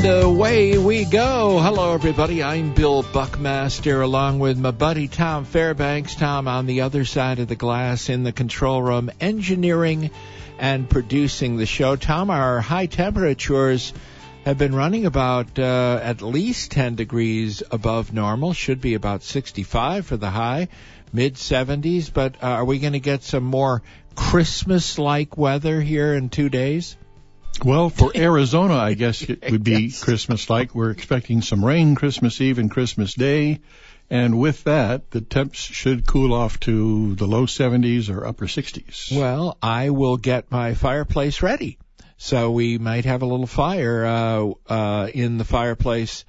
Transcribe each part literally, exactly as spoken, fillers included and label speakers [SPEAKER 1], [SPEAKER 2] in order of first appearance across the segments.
[SPEAKER 1] And away we go. Hello, everybody. I'm Bill Buckmaster, along with my buddy Tom Fairbanks. Tom on the other side of the glass in the control room, engineering and producing the show. Tom, our high temperatures have been running about uh, at least ten degrees above normal. Should be about sixty-five for the high, mid seventies. But uh, are we going to get some more Christmas-like weather here in two days?
[SPEAKER 2] Well, for Arizona, I guess it would be yes. Christmas-like. We're expecting some rain Christmas Eve and Christmas Day. And with that, the temps should cool off to the low seventies or upper sixties.
[SPEAKER 1] Well, I will get my fireplace ready. So we might have a little fire uh, uh, in the fireplace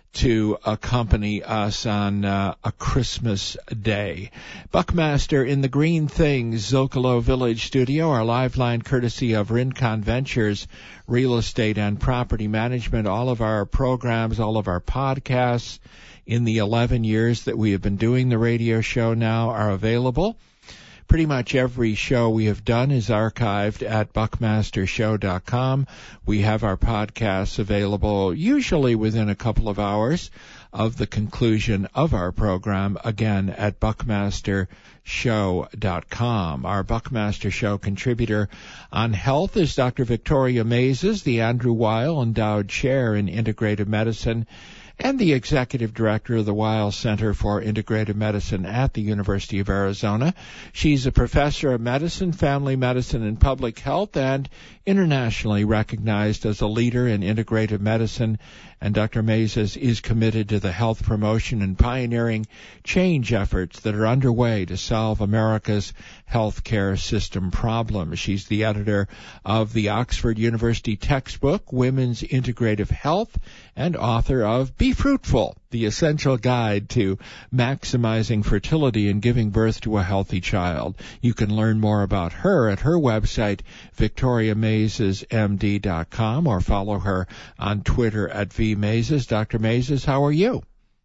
[SPEAKER 1] to accompany us on uh, a Christmas day. Buckmaster in the Green Things Zocalo Village studio, our live line courtesy of Rincon Ventures, real estate and property management. All of our programs, all of our podcasts in the eleven years that we have been doing the radio show now are available. Pretty much every show we have done is archived at buckmaster show dot com. We have our podcasts available usually within a couple of hours of the conclusion of our program, again at buckmaster show dot com. Our Buckmaster Show contributor on health is Doctor Victoria Mazes, the Andrew Weil Endowed Chair in Integrative Medicine and the Executive Director of the Weil Center for Integrative Medicine at the University of Arizona. She's a professor of medicine, family medicine, and public health, and internationally recognized as a leader in integrative medicine. And Doctor Mazes is committed to the health promotion and pioneering change efforts that are underway to solve America's healthcare system problems. She's the editor of the Oxford University textbook, Women's Integrative Health, and author of Be Fruitful, the essential guide to maximizing fertility and giving birth to a healthy child. You can learn more about her at her website, victoria mazes m d dot com, or follow her on Twitter at vmazes. Doctor Mazes, how are you?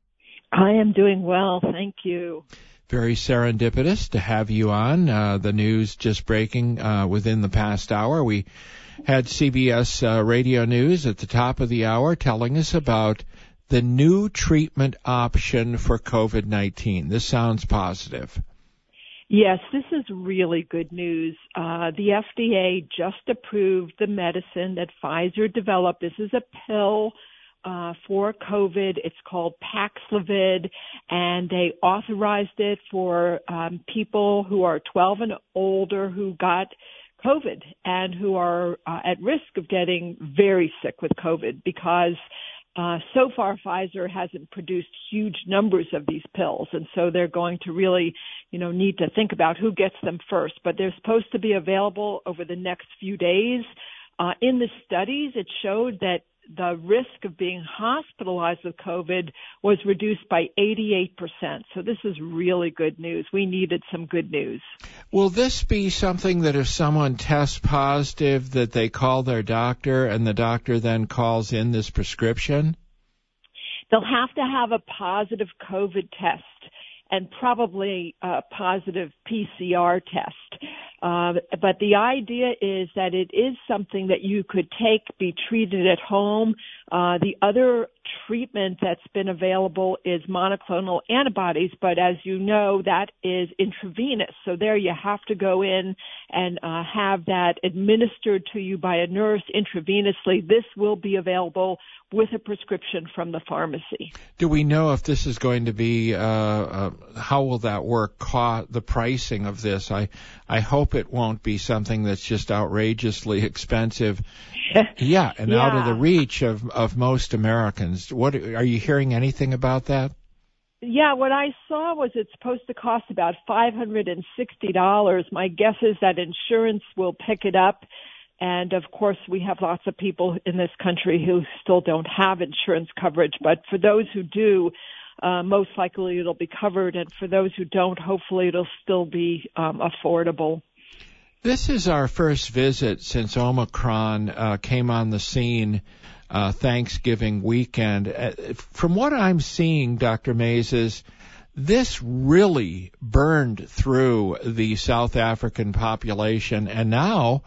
[SPEAKER 3] I am doing well, thank you.
[SPEAKER 1] Very serendipitous to have you on. Uh, the news just breaking uh, within the past hour. We had C B S uh, Radio News at the top of the hour telling us about the new treatment option for COVID nineteen. This sounds positive.
[SPEAKER 3] Yes, this is really good news. Uh, the F D A just approved the medicine that Pfizer developed. This is a pill uh, for COVID. It's called Paxlovid, and they authorized it for um, people who are twelve and older who got COVID and who are uh, at risk of getting very sick with COVID because Uh, so far, Pfizer hasn't produced huge numbers of these pills, and so they're going to really, you know, need to think about who gets them first. But they're supposed to be available over the next few days. Uh, in the studies, it showed that the risk of being hospitalized with COVID was reduced by eighty-eight percent. So this is really good news. We needed some good news.
[SPEAKER 1] Will this be something that if someone tests positive that they call their doctor and the doctor then calls in this prescription?
[SPEAKER 3] They'll have to have a positive COVID test and probably a positive P C R test. Uh, but the idea is that it is something that you could take, be treated at home. Uh, the other treatment that's been available is monoclonal antibodies, but as you know, that is intravenous. So there you have to go in and uh, have that administered to you by a nurse intravenously. This will be available with a prescription from the pharmacy.
[SPEAKER 1] Do we know if this is going to be, uh, uh, how will that work, co- the pricing of this? I, I hope it won't be something that's just outrageously expensive. yeah, and
[SPEAKER 3] yeah.
[SPEAKER 1] out of the reach of, of most Americans. What are you hearing anything about that?
[SPEAKER 3] Yeah, what I saw was it's supposed to cost about five hundred sixty dollars. My guess is that insurance will pick it up. And, of course, we have lots of people in this country who still don't have insurance coverage. But for those who do, uh, most likely it'll be covered. And for those who don't, hopefully it'll still be um, affordable.
[SPEAKER 1] This is our first visit since Omicron uh, came on the scene uh, Thanksgiving weekend. Uh, from what I'm seeing, Doctor Mazes, this really burned through the South African population, and now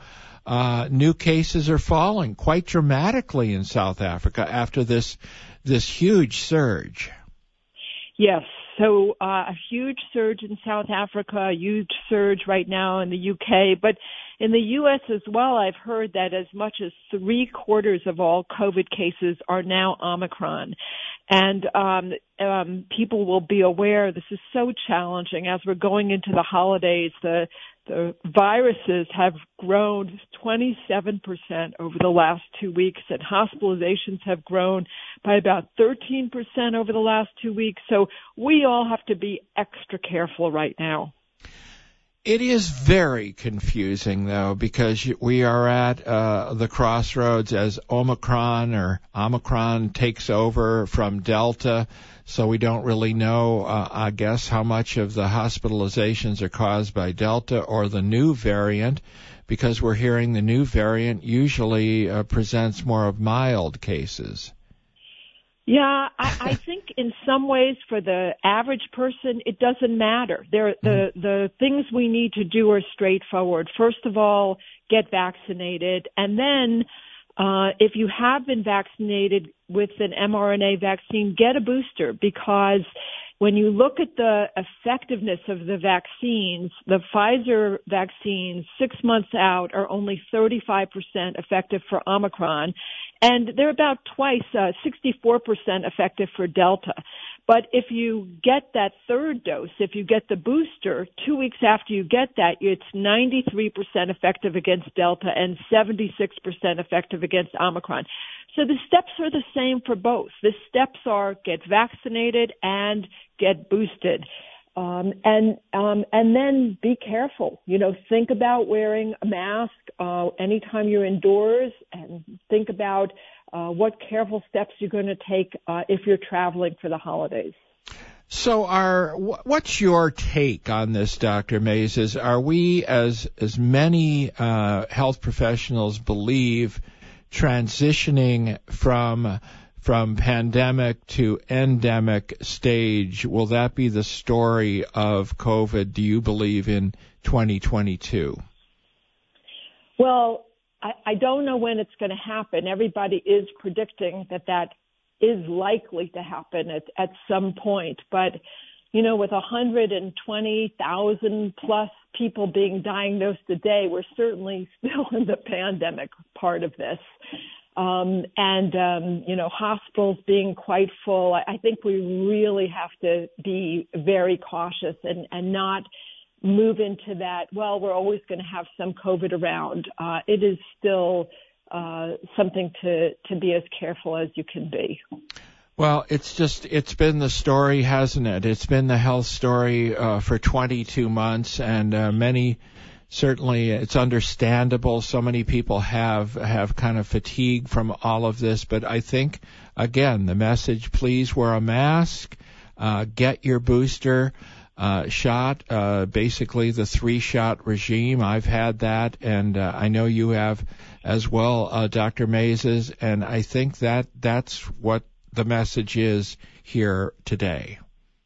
[SPEAKER 1] uh, new cases are falling quite dramatically in South Africa after this this huge surge.
[SPEAKER 3] Yes. So uh, a huge surge in South Africa, a huge surge right now in the U K, but in the U S as well, I've heard that as much as three quarters of all COVID cases are now Omicron. And um, um, people will be aware this is so challenging as we're going into the holidays. The the viruses have grown twenty-seven percent over the last two weeks, and hospitalizations have grown by about thirteen percent over the last two weeks. So we all have to be extra careful right now.
[SPEAKER 1] It is very confusing, though, because we are at uh, the crossroads as Omicron or Omicron takes over from Delta, so we don't really know, uh, I guess, how much of the hospitalizations are caused by Delta or the new variant, because we're hearing the new variant usually uh, presents more of mild cases.
[SPEAKER 3] Yeah, I, I think in some ways for the average person, it doesn't matter. There, the, the things we need to do are straightforward. First of all, get vaccinated. And then, uh, if you have been vaccinated with an mRNA vaccine, get a booster, because when you look at the effectiveness of the vaccines, the Pfizer vaccines six months out are only thirty-five percent effective for Omicron, and they're about twice, uh, sixty-four percent effective for Delta. But if you get that third dose, if you get the booster, two weeks after you get that, it's ninety-three percent effective against Delta and seventy-six percent effective against Omicron. So the steps are the same for both. The steps are get vaccinated and get boosted. Um, and um, and then be careful. You know, think about wearing a mask uh, anytime you're indoors, and think about uh, what careful steps you're going to take uh, if you're traveling for the holidays.
[SPEAKER 1] So, are what's your take on this, Doctor Mays? Are we, as as many uh, health professionals believe, transitioning from from pandemic to endemic stage? Will that be the story of COVID, do you believe, in twenty twenty-two?
[SPEAKER 3] Well, I, I don't know when it's going to happen. Everybody is predicting that that is likely to happen at, at some point. But, you know, with one hundred twenty thousand plus people being diagnosed a day, we're certainly still in the pandemic part of this. Um, and, um, you know, hospitals being quite full. I, I think we really have to be very cautious and, and not move into that, well, we're always going to have some COVID around. Uh, it is still uh, something to, to be as careful as you can be.
[SPEAKER 1] Well, it's just, it's been the story, hasn't it? It's been the health story uh, for twenty-two months, and uh, many, certainly it's understandable. So many people have, have kind of fatigue from all of this, but I think, again, the message, please wear a mask, uh, get your booster uh, shot, uh, basically the three-shot regime. I've had that, and uh, I know you have as well, uh, Doctor Mays, and I think that that's what the message is here today.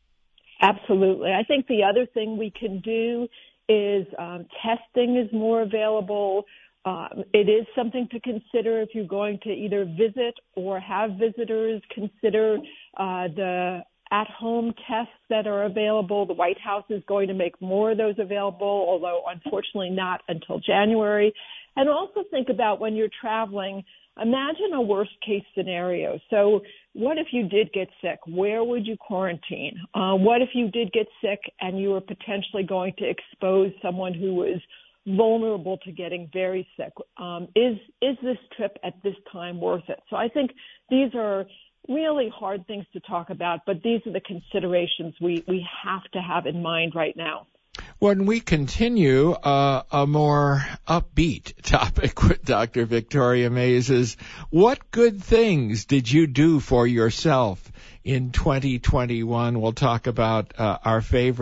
[SPEAKER 3] Absolutely. I think the other thing we can do is um, testing is more available. Um, it is something to consider if you're going to either visit or have visitors. Consider uh, the at-home tests that are available. The White House is going to make more of those available, although unfortunately not until January. And also think about when you're traveling, imagine a worst-case scenario. So what if you did get sick? Where would you quarantine? Uh, what if you did get sick and you were potentially going to expose someone who was vulnerable to getting very sick? Um, is is this trip at this time worth it? So I think these are really hard things to talk about, but these are the considerations we, we have to have in mind right now.
[SPEAKER 1] When we continue, uh, a more upbeat topic with Doctor Victoria Mays is, what good things did you do for yourself in twenty twenty-one? We'll talk about uh, our favorite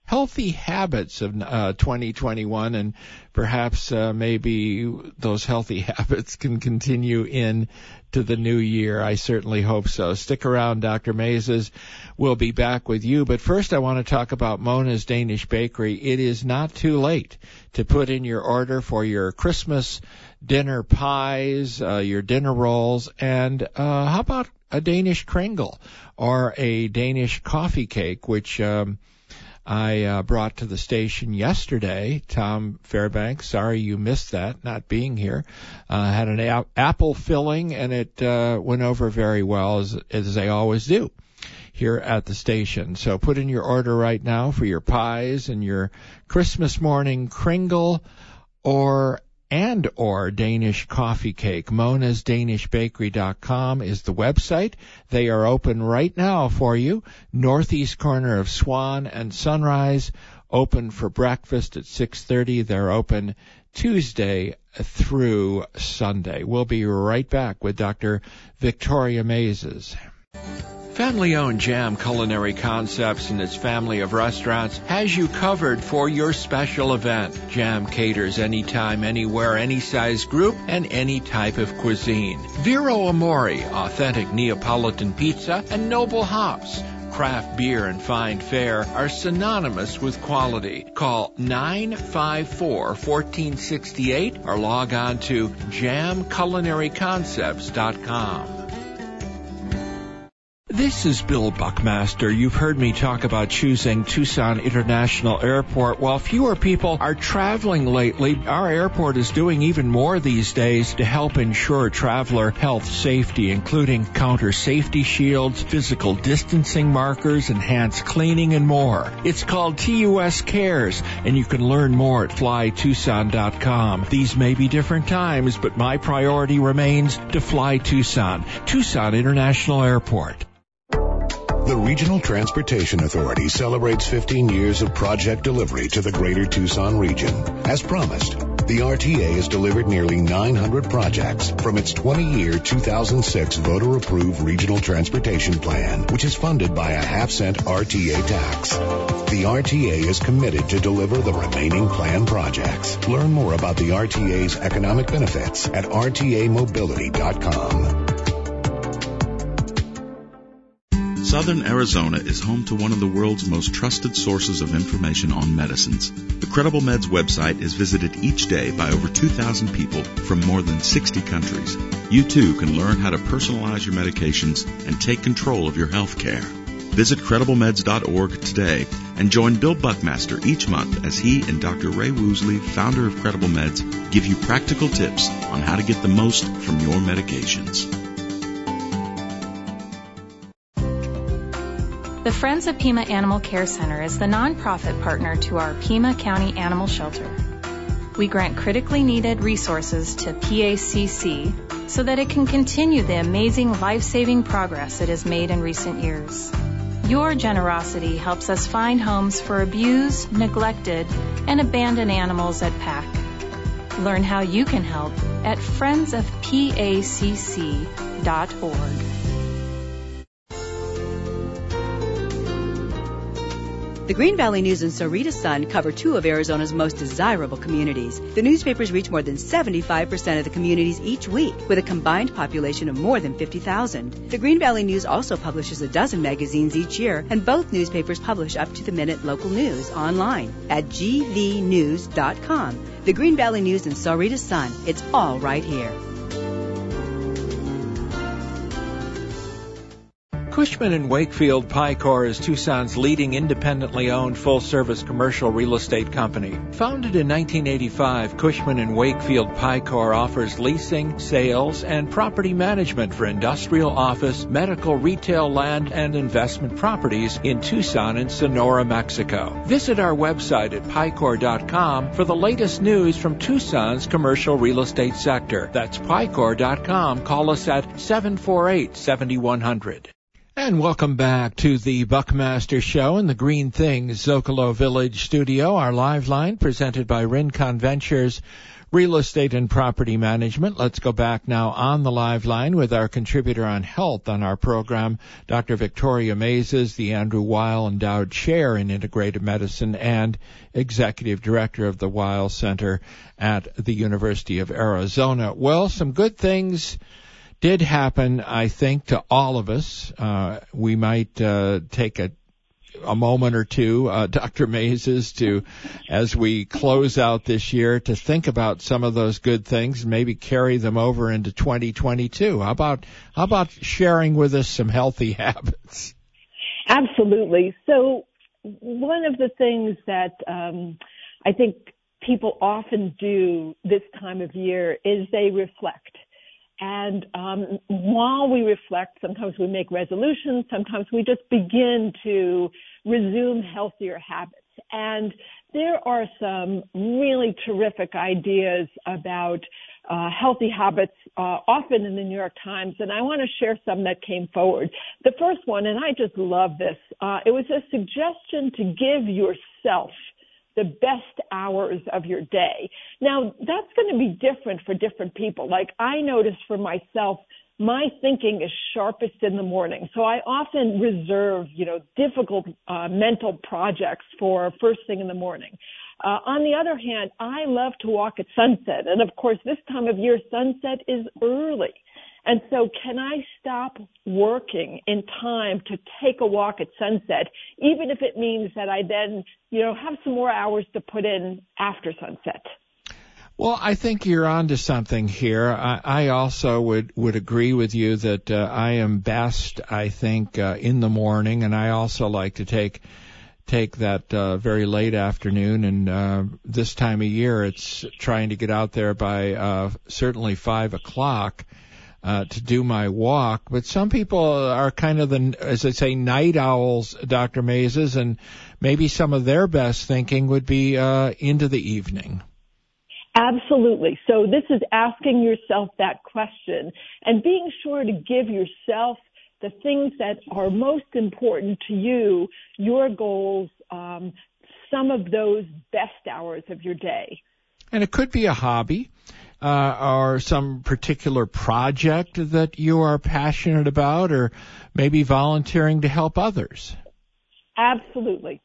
[SPEAKER 1] healthy habits of uh, twenty twenty-one, and perhaps uh, maybe those healthy habits can continue in to the new year. I certainly hope so. Stick around, Doctor Mazes. We'll be back with you. But first, I want to talk about Mona's Danish Bakery. It is not too late to put in your order for your Christmas dinner pies, uh, your dinner rolls, and uh, how about a Danish kringle or a Danish coffee cake, which um, I uh, brought to the station yesterday. Tom Fairbanks, sorry you missed that, not being here. Uh, had an a- apple filling, and it uh, went over very well, as, as they always do here at the station. So put in your order right now for your pies and your Christmas morning kringle or and or Danish coffee cake. Monas Danish Bakery dot com is the website. They are open right now for you. Northeast corner of Swan and Sunrise, open for breakfast at six thirty. They're open Tuesday through Sunday. We'll be right back with Doctor Victoria Mazes. Family-owned Jam Culinary Concepts and its family of restaurants has you covered for your special event. Jam caters anytime, anywhere, any size group, and any type of cuisine. Vero Amore, authentic Neapolitan pizza, and Noble Hops. Craft beer and fine fare are synonymous with quality. Call nine five four, one four six eight or log on to jam culinary concepts dot com. This is Bill Buckmaster. You've heard me talk about choosing Tucson International Airport. While fewer people are traveling lately, our airport is doing even more these days to help ensure traveler health safety, including counter safety shields, physical distancing markers, enhanced cleaning, and more. It's called T U S Cares, and you can learn more at fly tucson dot com. These may be different times, but my priority remains to fly Tucson. Tucson International Airport.
[SPEAKER 4] The Regional Transportation Authority celebrates fifteen years of project delivery to the greater Tucson region. As promised, the R T A has delivered nearly nine hundred projects from its twenty-year two thousand six voter-approved Regional Transportation Plan, which is funded by a half-cent R T A tax. The R T A is committed to deliver the remaining plan projects. Learn more about the R T A's economic benefits at r t a mobility dot com.
[SPEAKER 5] Southern Arizona is home to one of the world's most trusted sources of information on medicines. The Credible Meds website is visited each day by over two thousand people from more than sixty countries. You too can learn how to personalize your medications and take control of your health care. Visit credible meds dot org today and join Bill Buckmaster each month as he and Doctor Ray Woosley, founder of Credible Meds, give you practical tips on how to get the most from your medications.
[SPEAKER 6] The Friends of Pima Animal Care Center is the nonprofit partner to our Pima County Animal Shelter. We grant critically needed resources to P A C C so that it can continue the amazing life-saving progress it has made in recent years. Your generosity helps us find homes for abused, neglected, and abandoned animals at P A C. Learn how you can help at friends of P A C C dot org.
[SPEAKER 7] The Green Valley News and Sahuarita Sun cover two of Arizona's most desirable communities. The newspapers reach more than seventy-five percent of the communities each week, with a combined population of more than fifty thousand. The Green Valley News also publishes a dozen magazines each year, and both newspapers publish up-to-the-minute local news online at g v news dot com. The Green Valley News and Sahuarita Sun, it's all right here.
[SPEAKER 1] Cushman and Wakefield Picor is Tucson's leading independently owned full-service commercial real estate company. Founded in nineteen eighty-five, Cushman and Wakefield Picor offers leasing, sales, and property management for industrial, office, medical, retail, land, and investment properties in Tucson and Sonora, Mexico. Visit our website at picor dot com for the latest news from Tucson's commercial real estate sector. That's picor dot com. Call us at seven four eight, seven one zero zero. And welcome back to the Buckmaster Show in the Green Things Zocalo Village studio, our live line presented by Rincon Ventures. real estate and property management. Let's go back now on the live line with our contributor on health on our program, Doctor Victoria Maizes, the Andrew Weil Endowed Chair in Integrative Medicine and Executive Director of the Weil Center at the University of Arizona. Well, some good things did happen, I think, to all of us. Uh, we might uh, take a a moment or two, uh, Doctor Maizes, to, as we close out this year, to think about some of those good things and maybe carry them over into twenty twenty-two. How about, how about sharing with us some healthy habits?
[SPEAKER 3] Absolutely. So one of the things that um, I think people often do this time of year is they reflect. And um, while we reflect, sometimes we make resolutions, sometimes we just begin to resume healthier habits. And there are some really terrific ideas about uh, healthy habits, uh, often in the New York Times, and I want to share some that came forward. The first one, and I just love this, uh, it was a suggestion to give yourself the best hours of your day. Now, that's going to be different for different people. Like, I notice for myself, my thinking is sharpest in the morning. So I often reserve, you know, difficult uh, mental projects for first thing in the morning. Uh, on the other hand, I love to walk at sunset. And of course, this time of year, sunset is early. And so can I stop working in time to take a walk at sunset, even if it means that I then, you know, have some more hours to put in after sunset?
[SPEAKER 1] Well, I think you're onto something here. I, I also would, would agree with you that uh, I am best, I think, uh, in the morning, and I also like to take take that uh, very late afternoon. And uh, this time of year, it's trying to get out there by uh, certainly five o'clock. Uh, to do my walk, but some people are kind of the, as I say, night owls, Doctor Maizes, and maybe some of their best thinking would be uh, into the evening.
[SPEAKER 3] Absolutely. So this is asking yourself that question and being sure to give yourself the things that are most important to you, your goals, um, some of those best hours of your day.
[SPEAKER 1] And it could be a hobby. Uh, or some particular project that you are passionate about, or maybe volunteering to help others.
[SPEAKER 3] Absolutely.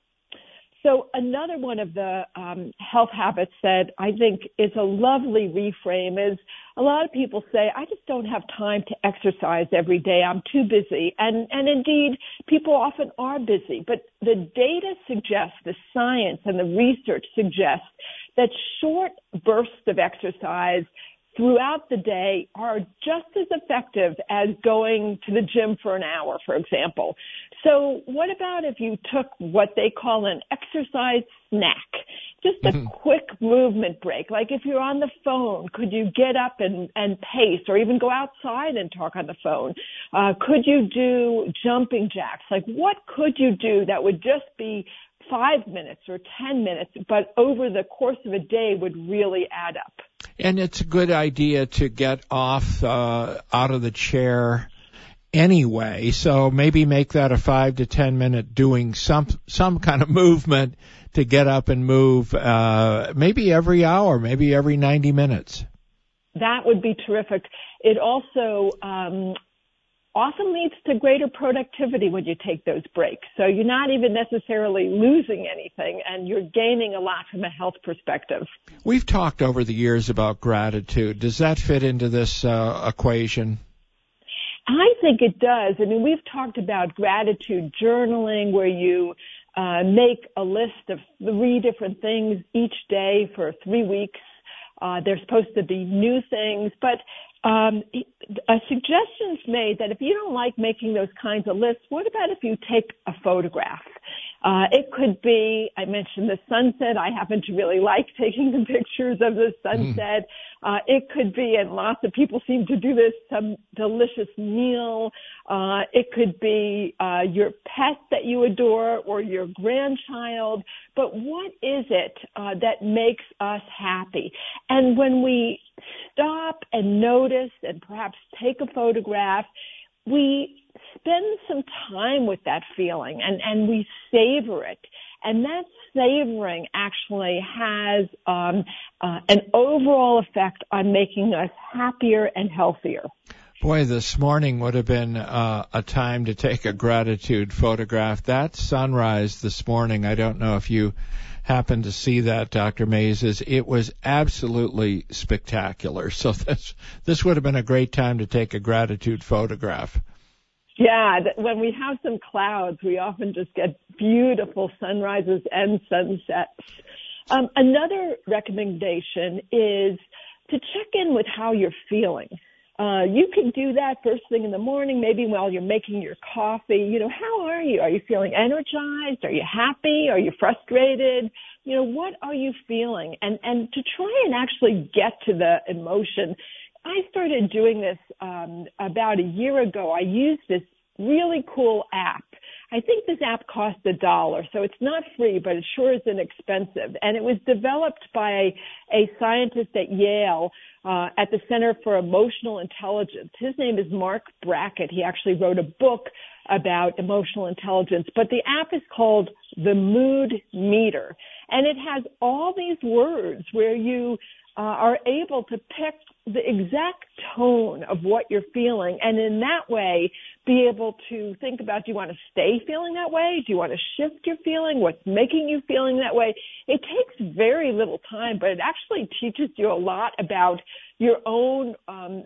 [SPEAKER 3] So another one of the um, health habits that I think is a lovely reframe is a lot of people say, I just don't have time to exercise every day. I'm too busy. And, and indeed, people often are busy. But the data suggests, the science and the research suggests that short bursts of exercise throughout the day are just as effective as going to the gym for an hour, for example. So what about if you took what they call an exercise snack? Just a mm-hmm. quick movement break. Like if you're on the phone, could you get up and, and pace, or even go outside and talk on the phone? Uh, could you do jumping jacks? Like what could you do that would just be five minutes or ten minutes, but over the course of a day would really add up?
[SPEAKER 1] And it's a good idea to get off uh, out of the chair anyway, so maybe make that a five to ten minute doing some some kind of movement to get up and move, uh, maybe every hour, maybe every ninety minutes.
[SPEAKER 3] That would be terrific. It also um, often leads to greater productivity when you take those breaks. So you're not even necessarily losing anything, and you're gaining a lot from a health perspective. We've
[SPEAKER 1] talked over the years about gratitude. Does that fit into this uh, equation?
[SPEAKER 3] I think it does. I mean, we've talked about gratitude journaling, where you uh, make a list of three different things each day for three weeks. Uh, they're supposed to be new things, but um, a suggestion's made that if you don't like making those kinds of lists, what about if you take a photograph? Uh, it could be, I mentioned the sunset. I happen to really like taking the pictures of the sunset. Mm. Uh, it could be, and lots of people seem to do this, some delicious meal. Uh, it could be uh, your pet that you adore or your grandchild. But what is it uh, that makes us happy? And when we stop and notice and perhaps take a photograph, we spend some time with that feeling and, and we savor it. And that savoring actually has um, uh, an overall effect on making us happier and healthier.
[SPEAKER 1] Boy, this morning would have been uh, a time to take a gratitude photograph. That sunrise this morning, I don't know if you happened to see that, Doctor Mazes. It was absolutely spectacular. So this this would have been a great time to take a gratitude photograph.
[SPEAKER 3] Yeah, when we have some clouds, we often just get beautiful sunrises and sunsets. Um, another recommendation is to check in with how you're feeling. Uh, you can do that first thing in the morning, maybe while you're making your coffee. You know, how are you? Are you feeling energized? Are you happy? Are you frustrated? You know, what are you feeling? And, and to try and actually get to the emotion. I started doing this um, about a year ago. I used this really cool app. I think this app cost a dollar, so it's not free, but it sure is inexpensive. And it was developed by a, a scientist at Yale uh, at the Center for Emotional Intelligence. His name is Mark Brackett. He actually wrote a book about emotional intelligence. But the app is called the Mood Meter, and it has all these words where you uh, are able to pick the exact tone of what you're feeling, and in that way be able to think about, do you want to stay feeling that way? Do you want to shift your feeling? What's making you feeling that way? It takes very little time, but it actually teaches you a lot about your own um,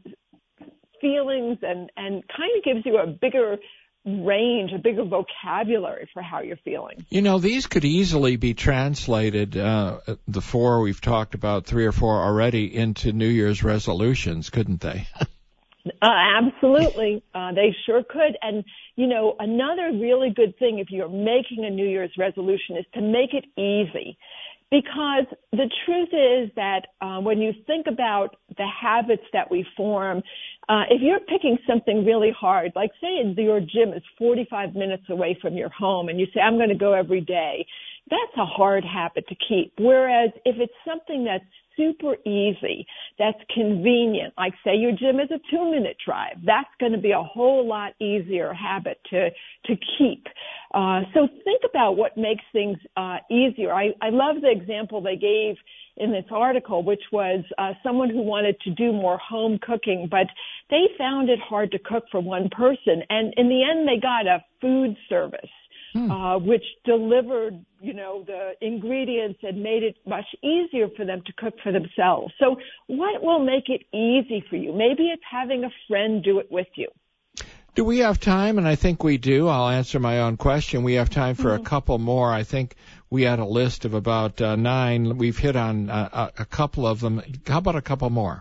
[SPEAKER 3] feelings and, and kind of gives you a bigger range, a bigger vocabulary for how you're feeling.
[SPEAKER 1] You know, these could easily be translated, uh, the four we've talked about, three or four already, into New Year's resolutions, couldn't they?
[SPEAKER 3] uh, absolutely. Uh, they sure could. And, you know, another really good thing if you're making a New Year's resolution is to make it easy. Because the truth is that uh, when you think about the habits that we form, uh, if you're picking something really hard, like say your gym is forty-five minutes away from your home and you say, I'm going to go every day, that's a hard habit to keep. Whereas if it's something that's super easy, that's convenient, like say your gym is a two-minute drive, that's going to be a whole lot easier habit to to keep. Uh, so think about what makes things uh, easier. I, I love the example they gave in this article, which was uh, someone who wanted to do more home cooking, but they found it hard to cook for one person. And in the end, they got a food service. Hmm. Uh, which delivered, you know, the ingredients and made it much easier for them to cook for themselves. So what will make it easy for you? Maybe it's having a friend do it with you.
[SPEAKER 1] Do we have time? And I think we do. I'll answer my own question. We have time for mm-hmm. a couple more. I think we had a list of about uh, nine. We've hit on uh, a couple of them. How about a couple more?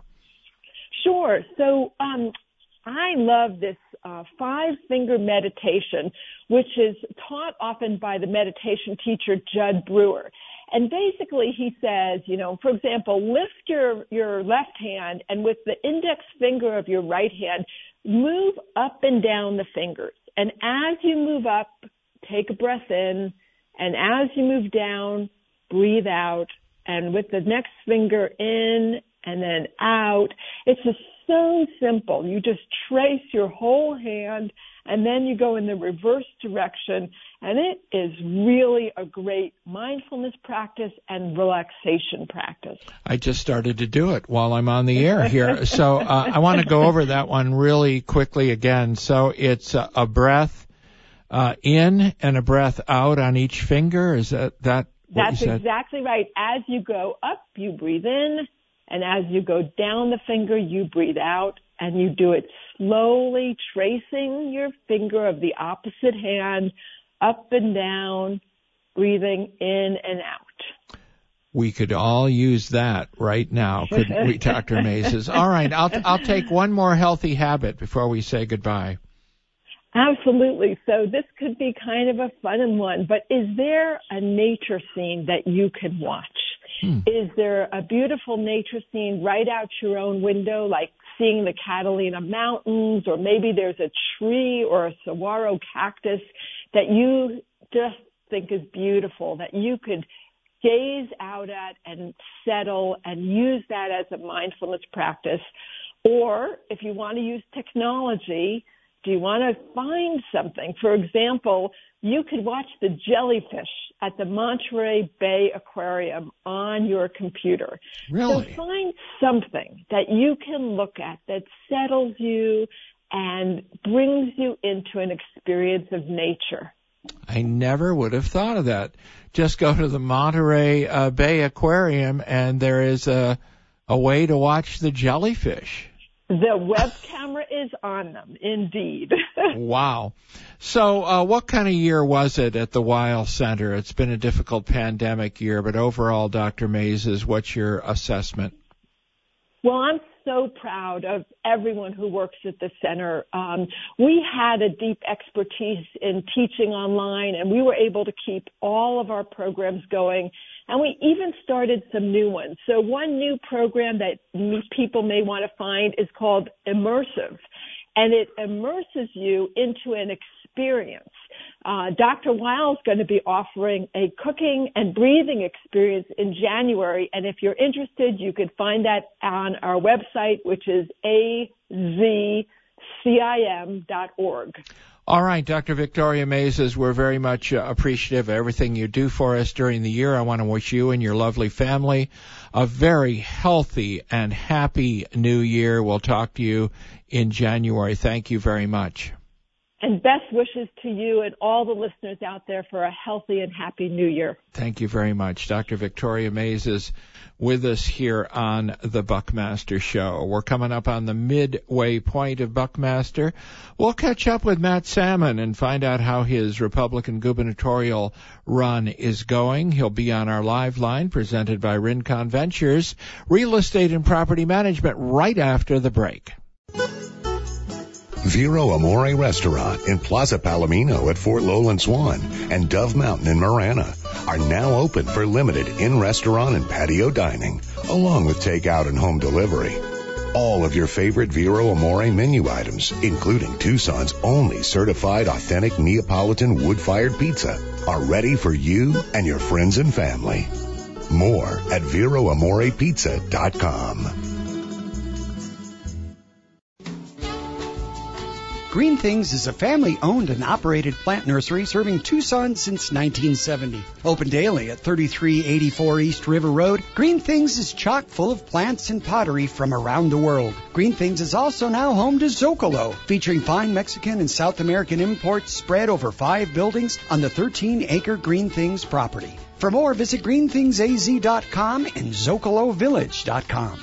[SPEAKER 3] Sure. So um, I love this uh, five-finger meditation, which is taught often by the meditation teacher Judd Brewer. And basically he says, you know, for example, lift your, your left hand and with the index finger of your right hand, move up and down the fingers. And as you move up, take a breath in. And as you move down, breathe out. And with the next finger in and then out, it's just so simple. You just trace your whole hand and then you go in the reverse direction, and it is really a great mindfulness practice and relaxation practice.
[SPEAKER 1] I just started to do it while I'm on the air here. So uh, I want to go over that one really quickly again. So it's a, a breath uh, in and a breath out on each finger. Is that, that what
[SPEAKER 3] That's
[SPEAKER 1] you said?
[SPEAKER 3] Exactly right. As you go up, you breathe in. And as you go down the finger, you breathe out, and you do it slowly, tracing your finger of the opposite hand up and down, breathing in and out.
[SPEAKER 1] We could all use that right now, couldn't we, Doctor Mazes? All right, I'll I'll take one more healthy habit before we say goodbye.
[SPEAKER 3] Absolutely. So this could be kind of a fun one, but is there a nature scene that you can watch? Hmm. Is there a beautiful nature scene right out your own window, like seeing the Catalina Mountains, or maybe there's a tree or a saguaro cactus that you just think is beautiful, that you could gaze out at and settle and use that as a mindfulness practice? Or if you want to use technology, Do you want to find something? For example, you could watch the jellyfish at the Monterey Bay Aquarium on your computer.
[SPEAKER 1] Really?
[SPEAKER 3] So find something that you can look at that settles you and brings you into an experience of nature.
[SPEAKER 1] I never would have thought of that. Just go to the Monterey uh, Bay Aquarium, and there is a a way to watch the jellyfish.
[SPEAKER 3] The web camera is on them, indeed.
[SPEAKER 1] Wow. So uh, what kind of year was it at the Weill Center? It's been a difficult pandemic year, but overall, Doctor Mazes, what's your assessment?
[SPEAKER 3] Well, I'm so proud of everyone who works at the center. Um, we had a deep expertise in teaching online, and we were able to keep all of our programs going. And we even started some new ones. So one new program that people may want to find is called Immersive, and it immerses you into an experience. Uh, Doctor Weil is going to be offering a cooking and breathing experience in January, and if you're interested, you could find that on our website, which is a z c i m dot org.
[SPEAKER 1] All right, Doctor Victoria Mazes, we're very much uh, appreciative of everything you do for us during the year. I want to wish you and your lovely family a very healthy and happy new year. We'll talk to you in January. Thank you very much.
[SPEAKER 3] And best wishes to you and all the listeners out there for a healthy and happy new year.
[SPEAKER 1] Thank you very much. Doctor Victoria Mazes with us here on the Buckmaster Show. We're coming up on the midway point of Buckmaster. We'll catch up with Matt Salmon and find out how his Republican gubernatorial run is going. He'll be on our live line presented by Rincon Ventures, Real Estate and Property Management, right after the break.
[SPEAKER 4] Vero Amore Restaurant in Plaza Palomino at Fort Lowland Swan and Dove Mountain in Marana are now open for limited in-restaurant and patio dining, along with takeout and home delivery. All of your favorite Vero Amore menu items, including Tucson's only certified authentic Neapolitan wood-fired pizza, are ready for you and your friends and family. More at vero amore pizza dot com.
[SPEAKER 8] Green Things is a family-owned and operated plant nursery serving Tucson since nineteen seventy. Open daily at thirty-three eighty-four East River Road, Green Things is chock full of plants and pottery from around the world. Green Things is also now home to Zocalo, featuring fine Mexican and South American imports spread over five buildings on the thirteen acre Green Things property. For more, visit green things a z dot com and zocalo village dot com.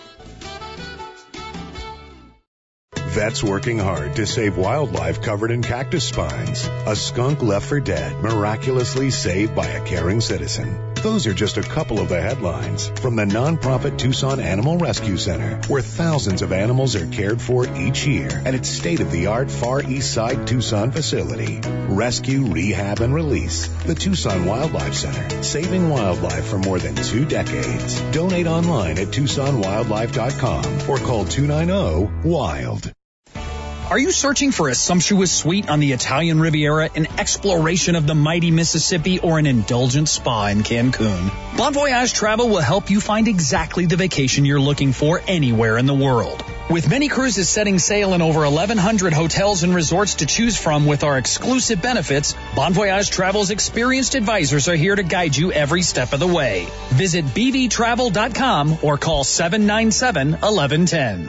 [SPEAKER 4] Vets working hard to save wildlife covered in cactus spines. A skunk left for dead, miraculously saved by a caring citizen. Those are just a couple of the headlines from the nonprofit Tucson Animal Rescue Center, where thousands of animals are cared for each year at its state-of-the-art Far East Side Tucson facility. Rescue, rehab, and release. The Tucson Wildlife Center, saving wildlife for more than two decades. Donate online at tucson wildlife dot com or call two nine zero WILD.
[SPEAKER 9] Are you searching for a sumptuous suite on the Italian Riviera, an exploration of the mighty Mississippi, or an indulgent spa in Cancun? Bon Voyage Travel will help you find exactly the vacation you're looking for anywhere in the world. With many cruises setting sail in over eleven hundred hotels and resorts to choose from with our exclusive benefits, Bon Voyage Travel's experienced advisors are here to guide you every step of the way. Visit b v travel dot com or call seven nine seven, one one one zero.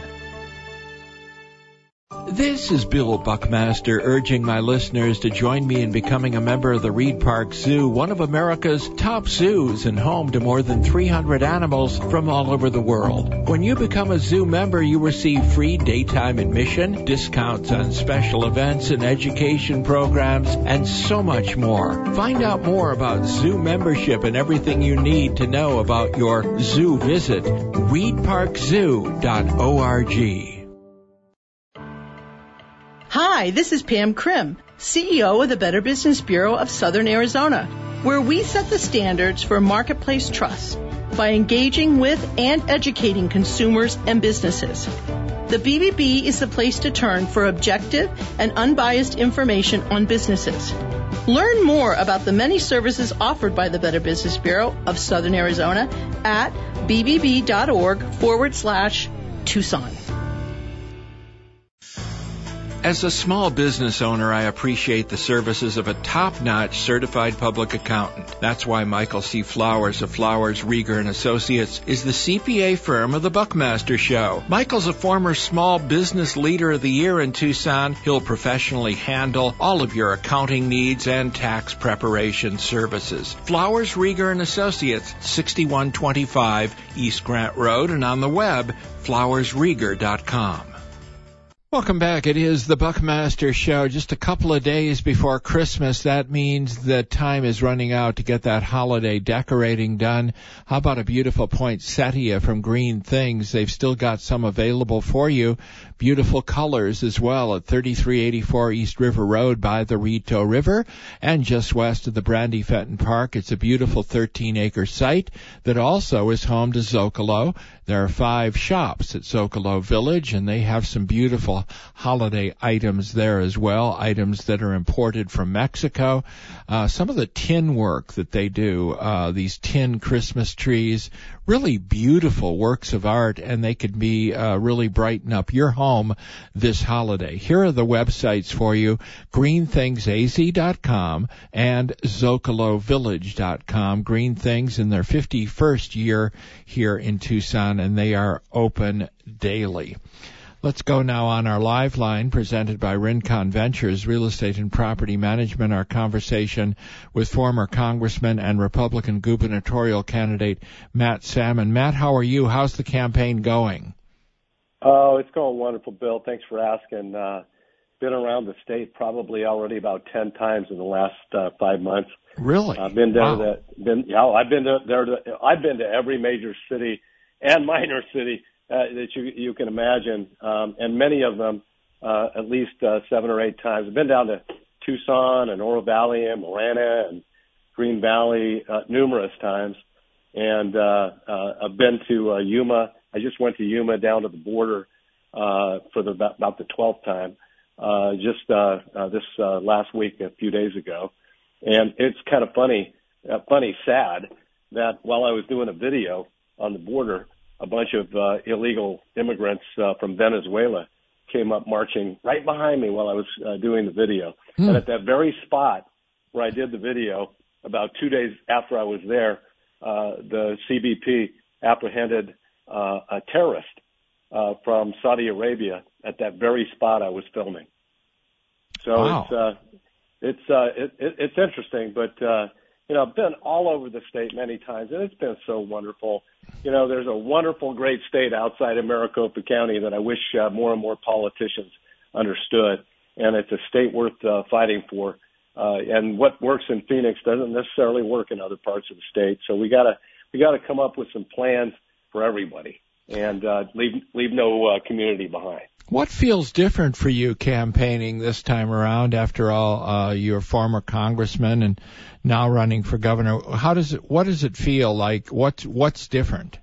[SPEAKER 1] This is Bill Buckmaster urging my listeners to join me in becoming a member of the Reed Park Zoo, one of America's top zoos and home to more than three hundred animals from all over the world. When you become a zoo member, you receive free daytime admission, discounts on special events and education programs, and so much more. Find out more about zoo membership and everything you need to know about your zoo visit. reed park zoo dot org.
[SPEAKER 10] Hi, this is Pam Krim, C E O of the Better Business Bureau of Southern Arizona, where we set the standards for marketplace trust by engaging with and educating consumers and businesses. The B B B is the place to turn for objective and unbiased information on businesses. Learn more about the many services offered by the Better Business Bureau of Southern Arizona at bbb.org forward slash Tucson.
[SPEAKER 1] As a small business owner, I appreciate the services of a top-notch certified public accountant. That's why Michael C. Flowers of Flowers, Rieger and Associates is the C P A firm of the Buckmaster Show. Michael's a former Small Business Leader of the Year in Tucson. He'll professionally handle all of your accounting needs and tax preparation services. Flowers, Rieger and Associates, sixty-one twenty-five East Grant Road, and on the web, flowers rieger dot com. Welcome back. It is the Buckmaster Show. Just a couple of days before Christmas. That means that time is running out to get that holiday decorating done. How about a beautiful poinsettia from Green Things? They've still got some available for you. Beautiful colors as well at thirty-three eighty-four East River Road by the Rito River and just west of the Brandy Fenton Park. It's a beautiful thirteen acre site that also is home to Zocalo. There are five shops at Zocalo Village, and they have some beautiful holiday items there as well, items that are imported from Mexico. Uh, some of the tin work that they do, uh, these tin Christmas trees, really beautiful works of art, and they could be uh, really brighten up your home this holiday. Here are the websites for you, green things a z dot com and zocalo village dot com. Green Things in their fifty-first year here in Tucson, and they are open daily. Let's go now on our live line presented by Rincon Ventures, Real Estate and Property Management, our conversation with former Congressman and Republican gubernatorial candidate Matt Salmon. Matt, how are you? How's the campaign going?
[SPEAKER 11] Oh, it's going wonderful, Bill. Thanks for asking. Uh, been around the state probably already about ten times in the last uh, five months.
[SPEAKER 1] Really?
[SPEAKER 11] I've been there.
[SPEAKER 1] Wow.
[SPEAKER 11] To, been, yeah, I've been to, there. To, I've been to every major city and minor city Uh, that you you can imagine, um, and many of them uh, at least uh, seven or eight times. I've been down to Tucson and Oro Valley and Marana and Green Valley uh, numerous times, and uh, uh, I've been to uh, Yuma. I just went to Yuma down to the border uh, for the about, about the twelfth time, uh, just uh, uh, this uh, last week, a few days ago, and it's kind of funny, uh, funny, sad that while I was doing a video on the border, a bunch of uh, illegal immigrants uh, from Venezuela came up marching right behind me while I was uh, doing the video. Hmm. And at that very spot where I did the video, about two days after I was there, uh, the C B P apprehended uh, a terrorist uh, from Saudi Arabia at that very spot I was filming. So
[SPEAKER 1] wow.
[SPEAKER 11] it's uh, it's uh, it, it, it's interesting, but uh, you know, I've been all over the state many times, and it's been so wonderful. You know, there's a wonderful, great state outside of Maricopa County that I wish uh, more and more politicians understood, and it's a state worth uh, fighting for. Uh, and what works in Phoenix doesn't necessarily work in other parts of the state. So we gotta we gotta come up with some plans for everybody, and uh, leave leave no uh, community behind.
[SPEAKER 1] What feels different for you campaigning this time around? After all, uh, you're a former congressman and now running for governor. How does it? What does it feel like? What's what's different?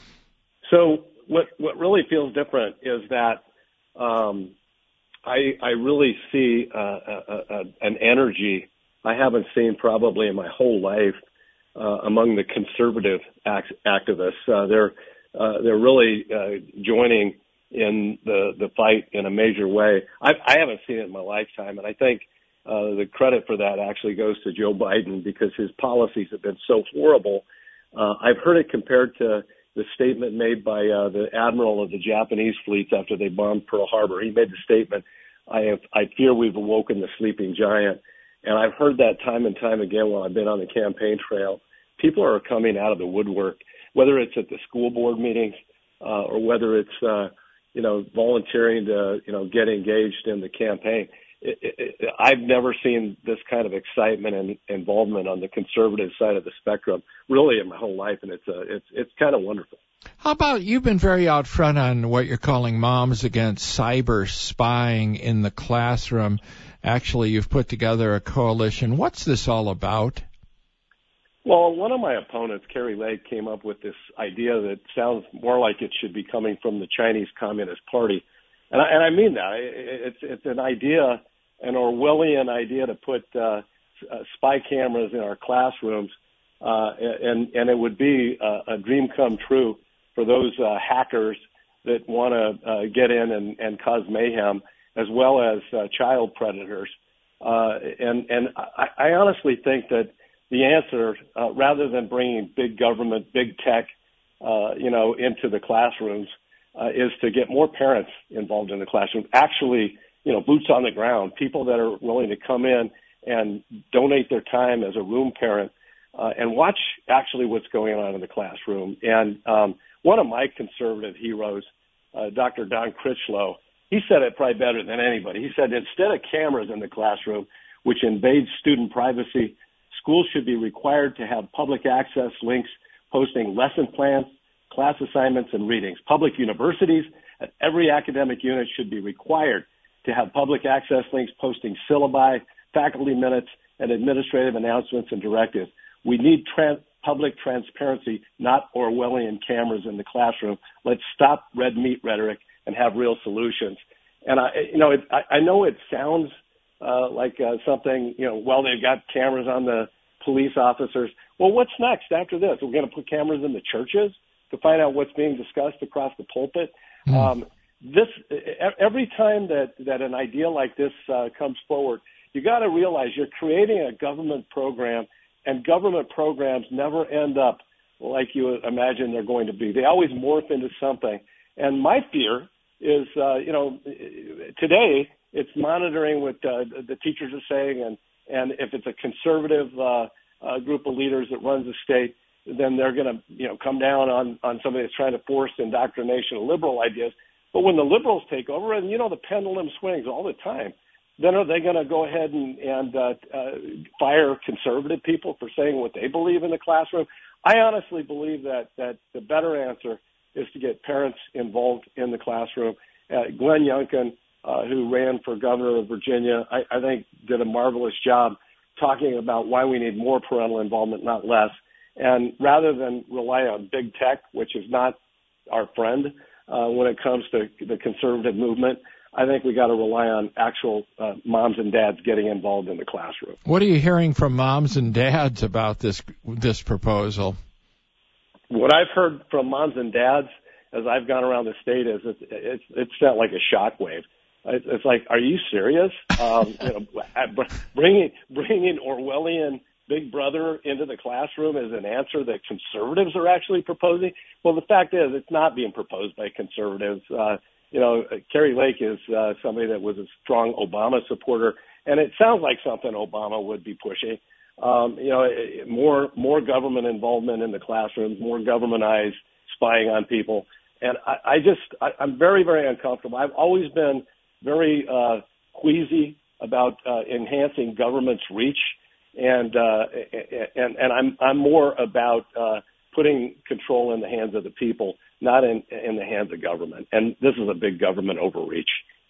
[SPEAKER 11] So what what really feels different is that um, I I really see uh, a, a, an energy I haven't seen probably in my whole life uh, among the conservative act- activists. Uh, they're uh, they're really uh, joining in the, the fight in a major way. I, I haven't seen it in my lifetime, and I think uh, the credit for that actually goes to Joe Biden because his policies have been so horrible. Uh, I've heard it compared to the statement made by uh, the admiral of the Japanese fleets after they bombed Pearl Harbor. He made the statement, I, have, I fear we've awoken the sleeping giant. And I've heard that time and time again while I've been on the campaign trail. People are coming out of the woodwork, whether it's at the school board meetings uh, or whether it's uh, you know, volunteering to, you know, get engaged in the campaign. It, it, it, I've never seen this kind of excitement and involvement on the conservative side of the spectrum really in my whole life, and it's uh, it's it's kind of wonderful.
[SPEAKER 1] How about, you've been very out front on what you're calling Moms Against Cyber Spying in the Classroom. Actually, you've put together a coalition. What's this all about?
[SPEAKER 11] Well, one of my opponents, Carrie Lake, came up with this idea that sounds more like it should be coming from the Chinese Communist Party. And I, and I mean that. It's, it's an idea, an Orwellian idea to put uh, spy cameras in our classrooms, uh, and, and it would be a, a dream come true for those uh, hackers that want to uh, get in and, and cause mayhem. as well as uh, child predators. Uh, and and I, I honestly think that the answer, uh, rather than bringing big government, big tech, uh, you know, into the classrooms, uh, is to get more parents involved in the classroom. Actually, you know, boots on the ground, people that are willing to come in and donate their time as a room parent uh, and watch actually what's going on in the classroom. And um, one of my conservative heroes, uh, Doctor Don Critchlow, he said it probably better than anybody. He said instead of cameras in the classroom, which invade student privacy, schools should be required to have public access links posting lesson plans, class assignments, and readings. Public universities at every academic unit should be required to have public access links posting syllabi, faculty minutes, and administrative announcements and directives. We need trans- public transparency, not Orwellian cameras in the classroom. Let's stop red meat rhetoric and have real solutions. And I, you know, it, I, I know it sounds uh, like uh, something, you know, well, they've got cameras on the police officers. Well, what's next after this? We're going to put cameras in the churches to find out what's being discussed across the pulpit. Mm. Um, this every time that, that an idea like this uh, comes forward, you got to realize you're creating a government program, and government programs never end up like you imagine they're going to be. They always morph into something. And my fear is, uh, you know, today it's monitoring what uh, the teachers are saying, and, and if it's a conservative uh, uh, group of leaders that runs the state, then they're going to, you know, come down on, on somebody that's trying to force indoctrination of liberal ideas. But when the liberals take over, and, you know, the pendulum swings all the time, then are they going to go ahead and, and uh, uh, fire conservative people for saying what they believe in the classroom? I honestly believe that, that the better answer is to get parents involved in the classroom. Uh, Glenn Youngkin, uh, who ran for governor of Virginia, I, I think did a marvelous job talking about why we need more parental involvement, not less. And rather than rely on big tech, which is not our friend uh, when it comes to the conservative movement, I think we got to rely on actual uh, moms and dads getting involved in the classroom.
[SPEAKER 1] What are you hearing from moms and dads about this this proposal?
[SPEAKER 11] What I've heard from moms and dads as I've gone around the state is it's it's, it's felt like a shockwave. It's, it's like, are you serious? Um, you know, bringing bringing Orwellian Big Brother into the classroom is an answer that conservatives are actually proposing. Well, the fact is, it's not being proposed by conservatives. Uh, you know, Carrie Lake is uh, somebody that was a strong Obama supporter, and it sounds like something Obama would be pushing. Um, you know, more more government involvement in the classrooms, more government eyes spying on people, and I, I just I, I'm very very uncomfortable. I've always been very uh, queasy about uh, enhancing government's reach, and uh, and and I'm I'm more about uh, putting control in the hands of the people, not in in the hands of government. And this is a big government overreach.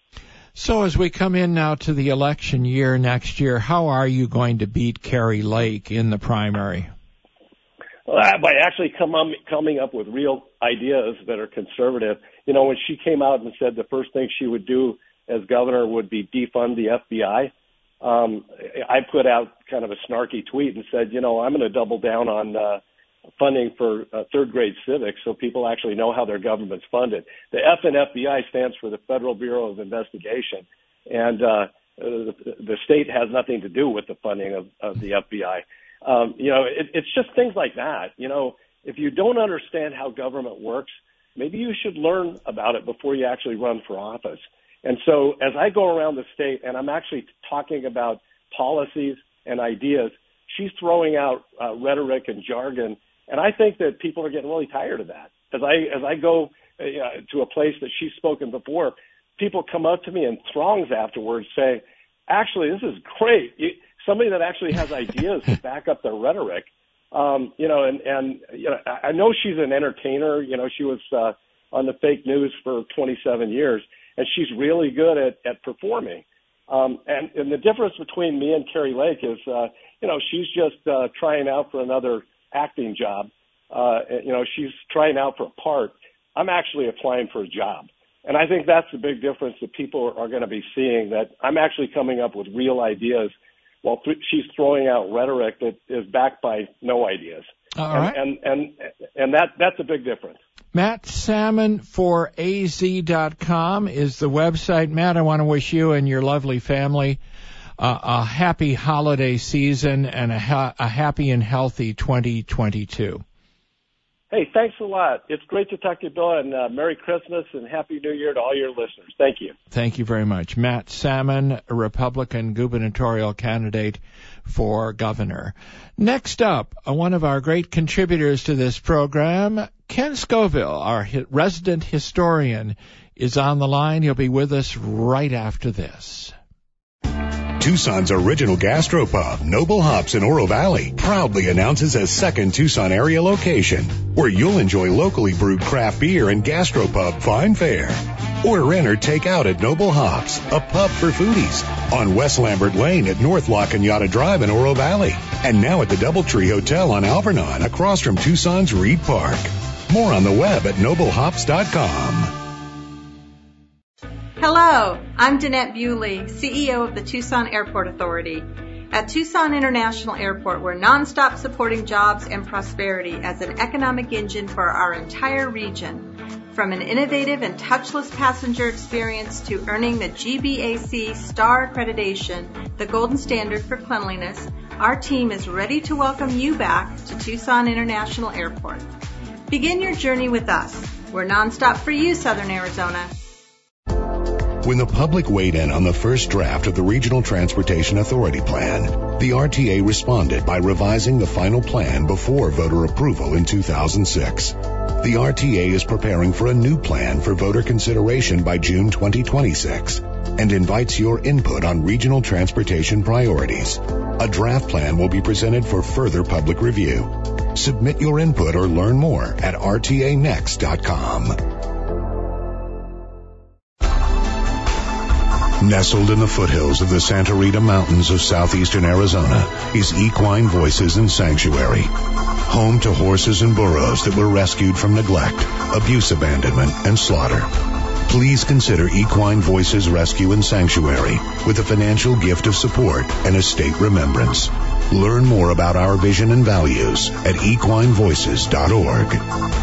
[SPEAKER 1] So as we come in now to the election year next year, how are you going to beat Carrie Lake in the primary?
[SPEAKER 11] Well, by actually come on, coming up with real ideas that are conservative. You know, when she came out and said the first thing she would do as governor would be defund the F B I, um, I put out kind of a snarky tweet and said, you know, I'm going to double down on uh, funding for uh, third grade civics so people actually know how their government's funded. The F in F B I stands for the Federal Bureau of Investigation, and uh, the, the state has nothing to do with the funding of, of the F B I. Um, you know, it, it's just things like that. You know, if you don't understand how government works, maybe you should learn about it before you actually run for office. And so as I go around the state and I'm actually talking about policies and ideas, she's throwing out uh, rhetoric and jargon. And I think that people are getting really tired of that. As I, as I go uh, to a place that she's spoken before, people come up to me in throngs afterwards saying, actually, this is great. You, somebody that actually has ideas to back up their rhetoric. Um, you know, and, and, you know, I know she's an entertainer. You know, she was, uh, on the fake news for twenty-seven years, and she's really good at, at performing. Um, and, and the difference between me and Carrie Lake is, uh, you know, she's just, uh, trying out for another acting job. Uh, you know, she's trying out for a part. I'm actually applying for a job. And I think that's the big difference that people are going to be seeing, that I'm actually coming up with real ideas while th- she's throwing out rhetoric that is backed by no ideas.
[SPEAKER 1] All
[SPEAKER 11] and,
[SPEAKER 1] right.
[SPEAKER 11] and, and, and that, that's a big difference.
[SPEAKER 1] Matt Salmon for A Z dot com is the website. Matt, I want to wish you and your lovely family uh, a happy holiday season and a, ha- a happy and healthy twenty twenty-two.
[SPEAKER 11] Hey, thanks a lot. It's great to talk to you, Bill, and uh, Merry Christmas and Happy New Year to all your listeners. Thank you.
[SPEAKER 1] Thank you very much. Matt Salmon, a Republican gubernatorial candidate for governor. Next up, one of our great contributors to this program, Ken Scoville, our resident historian, is on the line. He'll be with us right after this.
[SPEAKER 4] Tucson's original gastropub, Noble Hops in Oro Valley, proudly announces a second Tucson area location where you'll enjoy locally brewed craft beer and gastropub fine fare. Order in or take out at Noble Hops, a pub for foodies, on West Lambert Lane at North La Cañada Drive in Oro Valley, and now at the Doubletree Hotel on Alvernon across from Tucson's Reed Park. More on the web at noble hops dot com.
[SPEAKER 12] Hello, I'm Danette Bewley, C E O of the Tucson Airport Authority. At Tucson International Airport, we're nonstop supporting jobs and prosperity as an economic engine for our entire region. From an innovative and touchless passenger experience to earning the G B A C Star Accreditation, the golden standard for cleanliness, our team is ready to welcome you back to Tucson International Airport. Begin your journey with us. We're nonstop for you, Southern Arizona.
[SPEAKER 4] When the public weighed in on the first draft of the Regional Transportation Authority Plan, the R T A responded by revising the final plan before voter approval in two thousand six. The R T A is preparing for a new plan for voter consideration by June twenty twenty-six and invites your input on regional transportation priorities. A draft plan will be presented for further public review. Submit your input or learn more at R T A next dot com. Nestled in the foothills of the Santa Rita Mountains of southeastern Arizona is Equine Voices and Sanctuary, home to horses and burros that were rescued from neglect, abuse, abandonment, and slaughter. Please consider Equine Voices Rescue and Sanctuary with a financial gift of support and estate remembrance. Learn more about our vision and values at equine voices dot org.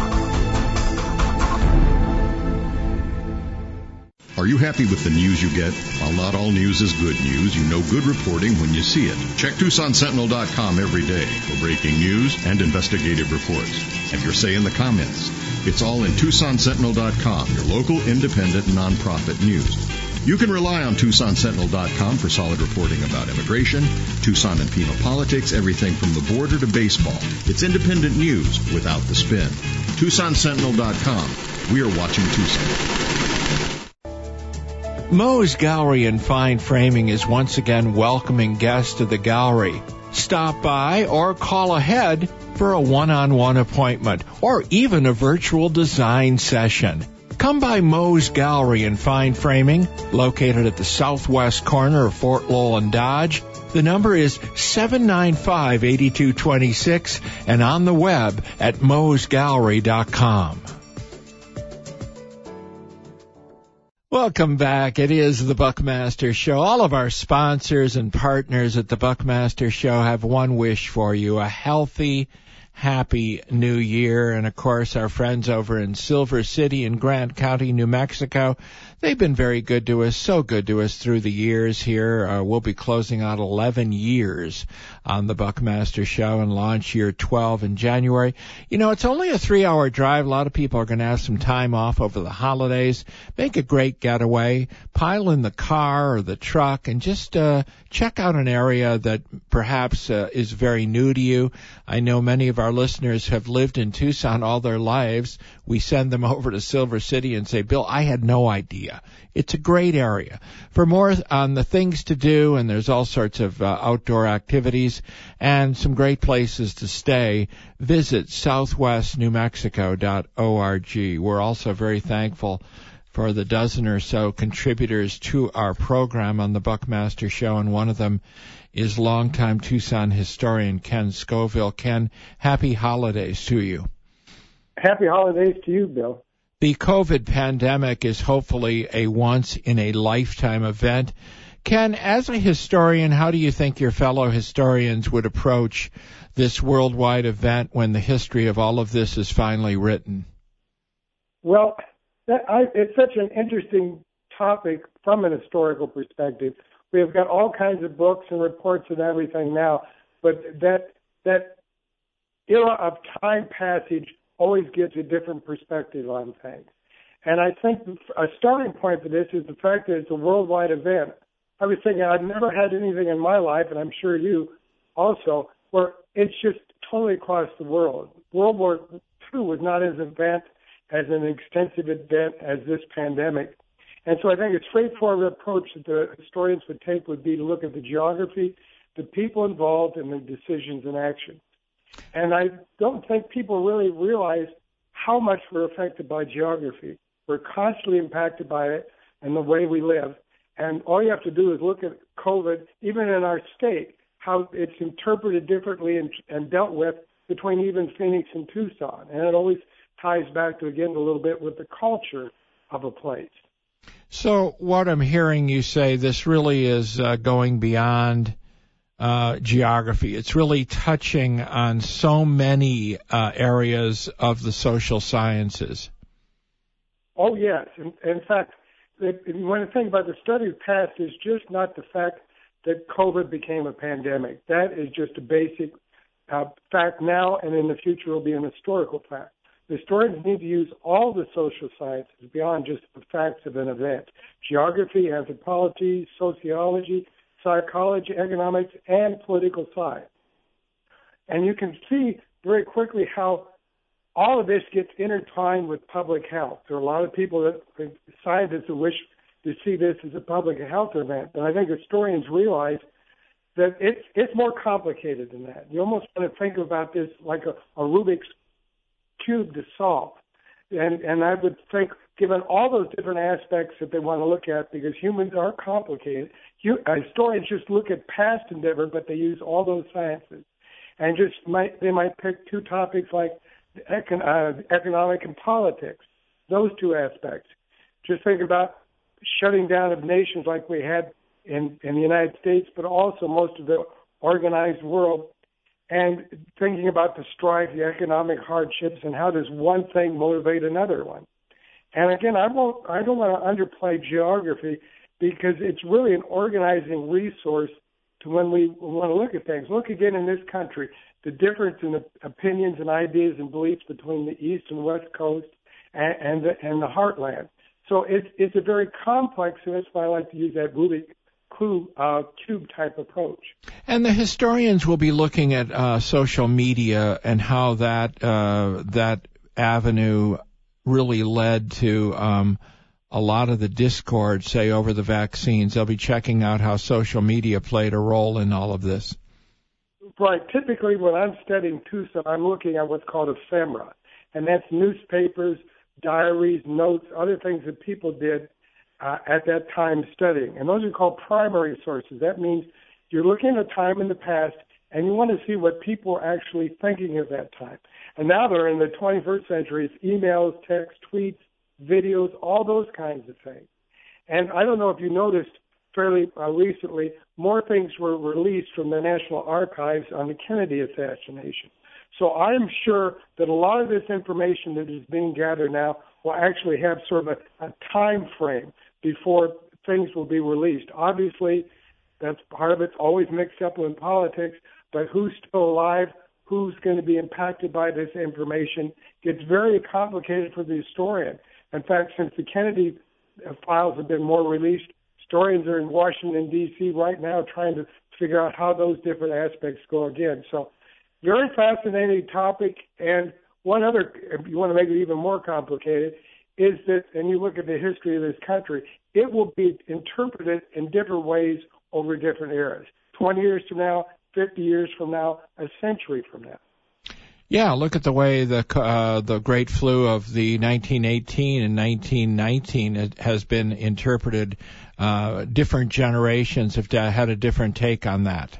[SPEAKER 13] Are you happy with the news you get? While not all news is good news, you know good reporting when you see it. Check Tucson Sentinel dot com every day for breaking news and investigative reports. Have your say in the comments. It's all in Tucson Sentinel dot com, your local independent nonprofit news. You can rely on Tucson Sentinel dot com for solid reporting about immigration, Tucson and Pima politics, everything from the border to baseball. It's independent news without the spin. Tucson Sentinel dot com. We are watching Tucson.
[SPEAKER 1] Moe's Gallery and Fine Framing is once again welcoming guests to the gallery. Stop by or call ahead for a one-on-one appointment or even a virtual design session. Come by Moe's Gallery and Fine Framing, located at the southwest corner of Fort Lowell and Dodge. The number is seven nine five, eight two two six and on the web at moes gallery dot com. Welcome back. It is the Buckmaster Show. All of our sponsors and partners at the Buckmaster Show have one wish for you, a healthy, happy new year. And, of course, our friends over in Silver City in Grant County, New Mexico, they've been very good to us, so good to us through the years here. Uh, we'll be closing out eleven years on the Buckmaster Show and launch year twelve in January. You know, it's only a three-hour drive. A lot of people are going to have some time off over the holidays. Make a great getaway. Pile in the car or the truck and just uh, check out an area that perhaps uh, is very new to you. I know many of our listeners have lived in Tucson all their lives. We send them over to Silver City and say, Bill, I had no idea. It's a great area. For more on the things to do, and there's all sorts of uh, outdoor activities and some great places to stay, visit southwest new mexico dot org. We're also very thankful for the dozen or so contributors to our program on the Buckmaster Show, and one of them is longtime Tucson historian Ken Scoville. Ken, happy holidays to you.
[SPEAKER 14] Happy holidays to you, Bill.
[SPEAKER 1] The COVID pandemic is hopefully a once-in-a-lifetime event. Ken, as a historian, how do you think your fellow historians would approach this worldwide event when the history of all of this is finally written?
[SPEAKER 14] Well, that, I, it's such an interesting topic from an historical perspective. We have got all kinds of books and reports and everything now, but that that era of time passage always gives a different perspective on things. And I think a starting point for this is the fact that it's a worldwide event. I was thinking I've never had anything in my life, and I'm sure you also, where it's just totally across the world. World War Two was not as event, as an extensive event as this pandemic. And so I think a straightforward approach that the historians would take would be to look at the geography, the people involved, and the decisions and actions. And I don't think people really realize how much we're affected by geography. We're constantly impacted by it and the way we live. And all you have to do is look at COVID, even in our state, how it's interpreted differently and, and dealt with between even Phoenix and Tucson. And it always ties back to, again, a little bit with the culture of a place.
[SPEAKER 1] So what I'm hearing you say, this really is uh, going beyond uh, geography. It's really touching on so many uh, areas of the social sciences.
[SPEAKER 14] Oh, yes. In, in fact, if you want to think about the study of past, is just not the fact that COVID became a pandemic. That is just a basic uh, fact now, and in the future will be an historical fact. The historians need to use all the social sciences beyond just the facts of an event. Geography, anthropology, sociology, psychology, economics, and political science. And you can see very quickly how all of this gets intertwined with public health. There are a lot of people, that scientists, who wish to see this as a public health event, but I think historians realize that it's it's more complicated than that. You almost want to think about this like a, a Rubik's cube to solve. And and I would think, given all those different aspects that they want to look at, because humans are complicated, you, uh, historians just look at past endeavor, but they use all those sciences. And just might they might pick two topics like econ, uh, economic and politics, those two aspects. Just think about shutting down of nations like we had in, in the United States, but also most of the organized world, and thinking about the strife, the economic hardships, and how does one thing motivate another one. And again, I won't, I don't want to underplay geography, because it's really an organizing resource to when we want to look at things. Look again in this country, the difference in the opinions and ideas and beliefs between the East and West Coast and, and, the, and the heartland. So it's, it's a very complex, and that's why I like to use that Rubik Clue, uh, cube type approach.
[SPEAKER 1] And the historians will be looking at uh, social media and how that uh, that avenue really led to um, a lot of the discord, say, over the vaccines. They'll be checking out how social media played a role in all of this.
[SPEAKER 14] Right. Typically, when I'm studying Tucson, I'm looking at what's called ephemera, and that's newspapers, diaries, notes, other things that people did Uh, at that time studying. And those are called primary sources. That means you're looking at a time in the past and you want to see what people are actually thinking at that time. And now they're in the twenty-first century. It's emails, text, tweets, videos, all those kinds of things. And I don't know if you noticed fairly uh, recently, more things were released from the National Archives on the Kennedy assassination. So I'm sure that a lot of this information that is being gathered now will actually have sort of a, a time frame before things will be released. Obviously, that's part of it's always mixed up in politics, but who's still alive, who's going to be impacted by this information, gets very complicated for the historian. In fact, since the Kennedy files have been more released, historians are in Washington, D C right now trying to figure out how those different aspects go again. So very fascinating topic. And one other, if you want to make it even more complicated, is that, and you look at the history of this country, it will be interpreted in different ways over different eras. twenty years from now, fifty years from now, a century from now.
[SPEAKER 1] Yeah, look at the way the uh, the great flu of the nineteen eighteen and nineteen nineteen has been interpreted. Uh, different generations have had a different take on that.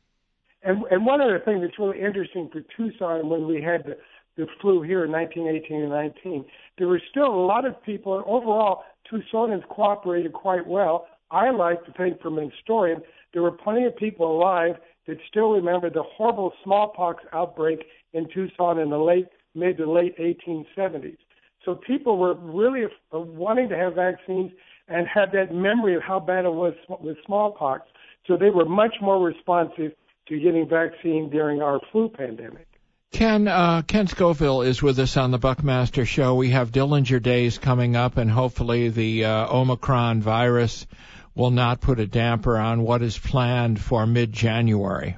[SPEAKER 14] And, and one other thing that's really interesting for Tucson, when we had the, the flu here in nineteen eighteen and nineteen, there were still a lot of people, and overall, Tucsonans cooperated quite well. I like to think, from an historian, there were plenty of people alive that still remember the horrible smallpox outbreak in Tucson in the late, mid to late eighteen seventies. So people were really wanting to have vaccines and had that memory of how bad it was with smallpox. So they were much more responsive to getting vaccine during our flu pandemic.
[SPEAKER 1] Ken, uh, Ken Scoville is with us on the Buckmaster Show. We have Dillinger Days coming up, and hopefully the uh, Omicron virus will not put a damper on what is planned for mid-January.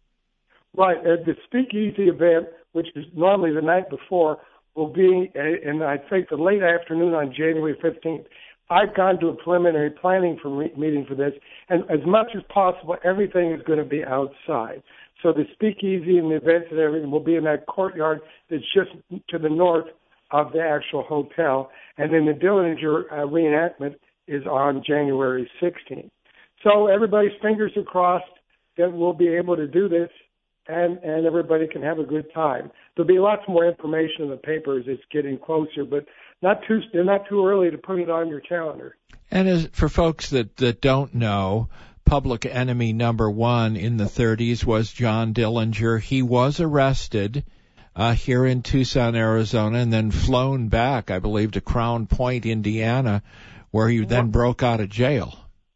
[SPEAKER 14] Right. Uh, the Speakeasy event, which is normally the night before, will be in, I think, the late afternoon on January fifteenth. I've gone to a preliminary planning for re- meeting for this, and as much as possible, everything is going to be outside. So the Speakeasy and the events and everything will be in that courtyard that's just to the north of the actual hotel. And then the Dillinger uh, reenactment is on January sixteenth. So everybody's fingers are crossed that we'll be able to do this, and, and everybody can have a good time. There'll be lots more information in the paper as it's getting closer, but not too they're not too early to put it on your calendar.
[SPEAKER 1] And as for folks that, that don't know, public enemy number one in the thirties was John Dillinger. He was arrested uh, here in Tucson, Arizona, and then flown back, I believe, to Crown Point, Indiana, where he then broke out of jail.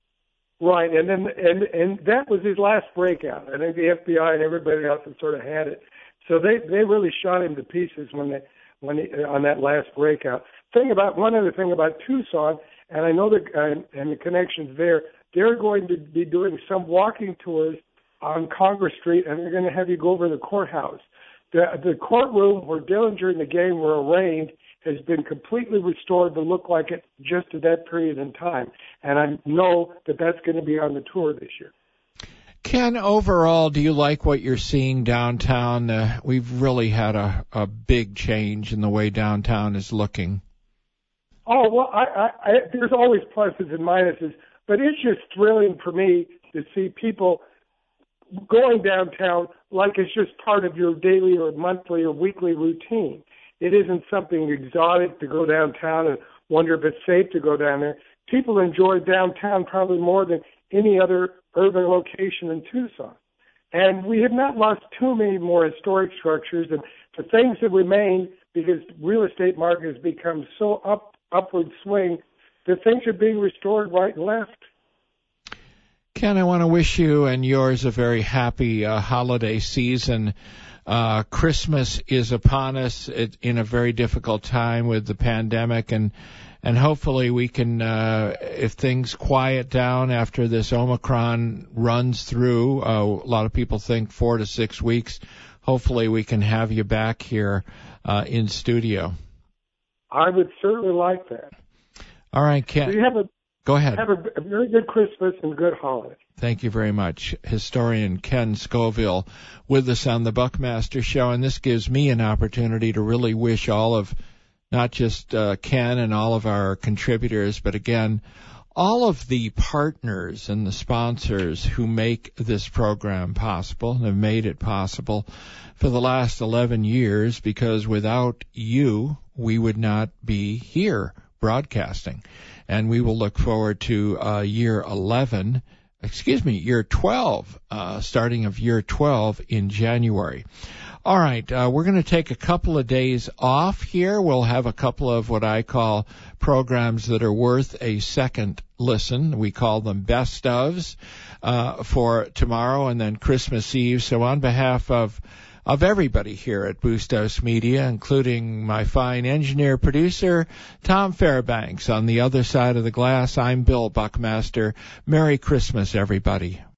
[SPEAKER 14] Right, and then and and that was his last breakout. I think the F B I and everybody else had sort of had it. So they they really shot him to pieces when they when he, on that last breakout. Thing about one other thing about Tucson, and I know the uh, and the connections there. They're going to be doing some walking tours on Congress Street, and they're going to have you go over to the courthouse. The, the courtroom where Dillinger and the gang were arraigned has been completely restored to look like it just at that period in time. And I know that that's going to be on the tour this year.
[SPEAKER 1] Ken, overall, do you like what you're seeing downtown? Uh, we've really had a, a big change in the way downtown is looking.
[SPEAKER 14] Oh, well, I, I, I, there's always pluses and minuses. But it's just thrilling for me to see people going downtown like it's just part of your daily or monthly or weekly routine. It isn't something exotic to go downtown and wonder if it's safe to go down there. People enjoy downtown probably more than any other urban location in Tucson. And we have not lost too many more historic structures. And the things that remain, because real estate market has become so up upward swing, the things are being restored right and left.
[SPEAKER 1] Ken, I want to wish you and yours a very happy uh, holiday season. Uh, Christmas is upon us it, in a very difficult time with the pandemic, and and hopefully we can, uh, if things quiet down after this Omicron runs through, uh, a lot of people think four to six weeks, hopefully we can have you back here uh, in studio.
[SPEAKER 14] I would certainly like that.
[SPEAKER 1] All right, Ken.
[SPEAKER 14] So you have a,
[SPEAKER 1] Go ahead.
[SPEAKER 14] Have a, a very good Christmas and good holiday.
[SPEAKER 1] Thank you very much. Historian Ken Scoville with us on the Buckmaster Show, and this gives me an opportunity to really wish all of, not just uh, Ken and all of our contributors, but again, all of the partners and the sponsors who make this program possible and have made it possible for the last eleven years, because without you, we would not be here broadcasting. And we will look forward to uh, year eleven, excuse me, year twelve, uh, starting of year twelve in January. All right, uh, we're going to take a couple of days off here. We'll have a couple of what I call programs that are worth a second listen. We call them best ofs uh, for tomorrow and then Christmas Eve. So on behalf of of everybody here at Bustos Media, including my fine engineer producer, Tom Fairbanks. On the other side of the glass, I'm Bill Buckmaster. Merry Christmas, everybody.